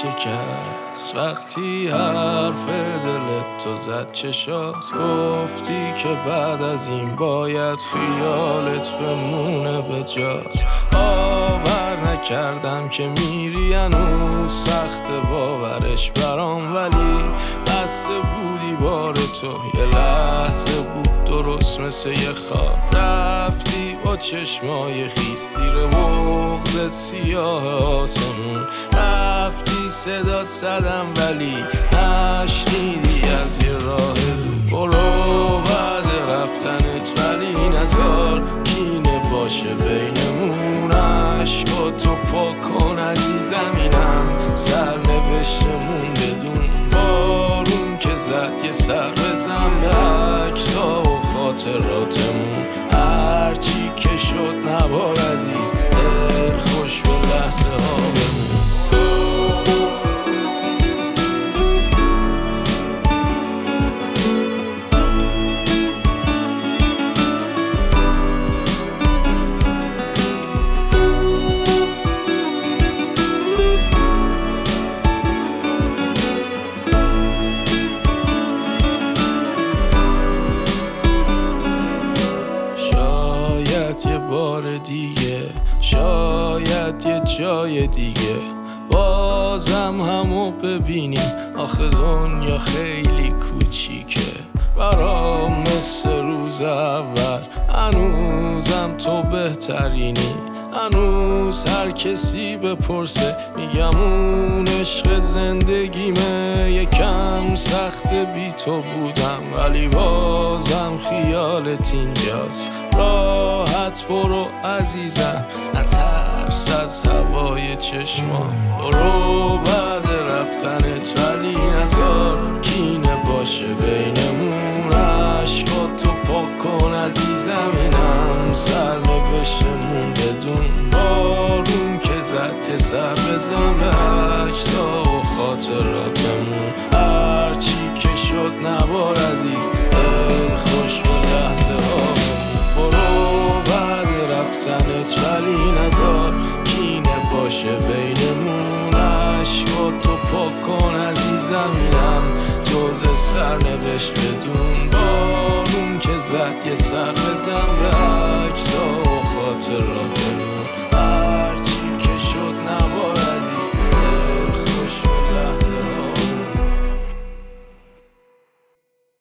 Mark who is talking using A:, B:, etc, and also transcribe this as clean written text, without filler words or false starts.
A: شکست وقتی حرف دلت تو زد چشات. گفتی که بعد از این باید خیالت بمونه به جات. باور نکردم که میری هنوز سخت باورش برام، ولی بسته بودی بار تو. یه لحظه بود درست مثل یه خواب، رفتی با چشمای خیس زیر بغض سیاه آسمون. رفتی صدات زدم ولی نشنیدی از یه راه دور. برو بعد رفتنت ولی نذار کینه باشه بینمون. عشقاتو پاک کن عزیزم، اینم سرنوشتمون. بدون بارون که زد یه سر بزن به عکس‌ها و خاطراتمون. هرچی که شد نبار عزیز، دل خوش به لحظه ها بمون. یه بار دیگه، شاید یه جای دیگه بازم همو ببینیم. آخه دنیا خیلی کوچیکه برام مثل روز اول. هنوزم تو بهترینی، هنوز هر کسی بپرسه میگم اون عشق زندگیمه. یکم سخت بی تو بودم ولی بازم خیالت اینجاست. راحت برو عزیزم، نترس از هوای چشمام. برو بعد رفتنت ولی نذار کینه باشه بینمون. عشقاتو پاک کن عزیزم، اینم سرنوشتمون. بدون بارون که زد یه سر بزن به عکس‌ها و خاطراتمون. هرچی که شد نبار عزیز، دل خوش به لحظه ها. برو بعد رفتنت ولی نذار کینه باشه بینمون. عشقاتو پاک کن عزیزم، اینم جز سرنوشت. بدون بارون که زد یه سر بزن به عکس‌ها و خاطراتمون.